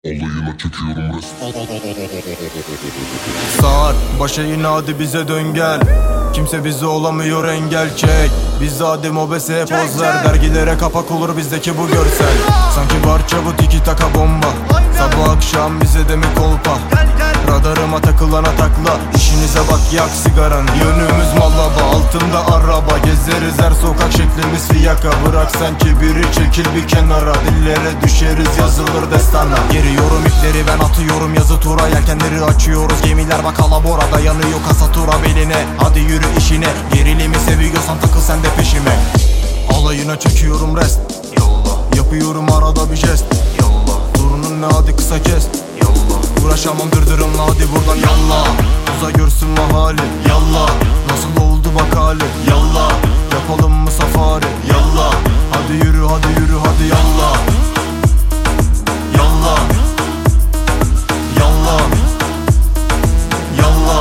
Alayına çekiyorum resmen. Sar başa inadi bize dön gel. Kimse bize olamıyor engel çek. Biz hadi mobese poz ver. Dergilere kapak olur bizdeki bu görsel. Sanki parça bu tiki taka bomba. Sabah akşam bize de mi kolpa? Radarıma takılana takla. İşinize bak yak sigaranı. Yönümüz Malaba altında araba. Gezeriz her sokak şeklimiz fiyaka. Bırak sen kibiri çekil bir kenara. Dillere düşeriz yazılır destana. Geriyorum ipleri ben atıyorum yazı tura. Yelkenleri açıyoruz gemiler bak alaborada. Yanıyor kasa tura beline. Hadi yürü işine. Gerilimi seviyorsan takıl sen de peşime. Alayına çekiyorum rest. Yallah. Yapıyorum arada bir jest. Yallah. Durunun ne hadi kısa kes. Yallah. Uğraşamam dırdırımla hadi buradan yallah. Uza görsün mahali yallah. Nasıl oldu bak hali yallah. Yapalım mı safari yallah. Hadi yürü hadi yürü hadi yallah. Yallah. Yallah. Yallah.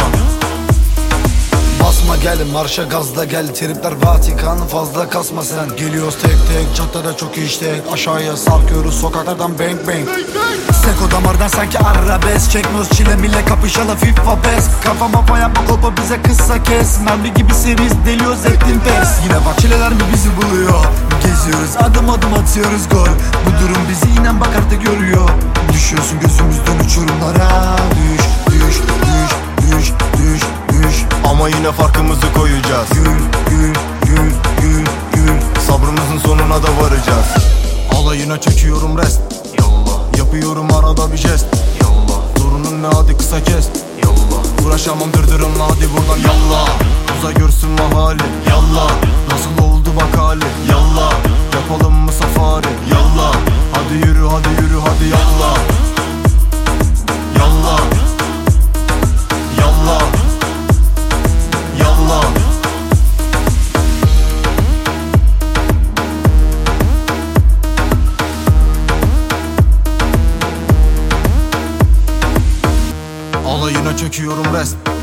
Basma gel marşa gazla gel. Tripler Vatikan fazla kasma sen. Geliyoruz tek tek caddede çok işte. Aşağıya sarkıyoruz sokaklardan bang bang. Seko damardan sanki arabesk. Çekmiyoruz çile mille kapışalı FIFA pes. Kafa mafa yapma kolpa bize kısa kes. Mermi gibi seriz deliyoruz ettin pers. Yine bak çileler mi bizi buluyor. Geziyoruz adım adım atıyoruz gol. Bu durum bizi inen bak artık görüyor. Düşüyorsun gözümüzden uçurumlara. Düş düş düş düş düş düş. Ama yine farkımızı koyacağız. Gül gül gül gül gül. Sabrımızın sonuna da varacağız. Alayına çekiyorum rest. Yallah. Yapıyorum arada bir jest. Yallah. Durunun ne hadi kısa kes. Yallah. Uğraşamam dırdırımla hadi buradan yallah. Uza görsün mahali yallah. Nasıl oldu bak hali yallah. Yapalım mı safari yallah. Hadi yürü hadi yürü hadi yallah. Yallah. Yallah. Yallah. Alayına çekiyorum rest.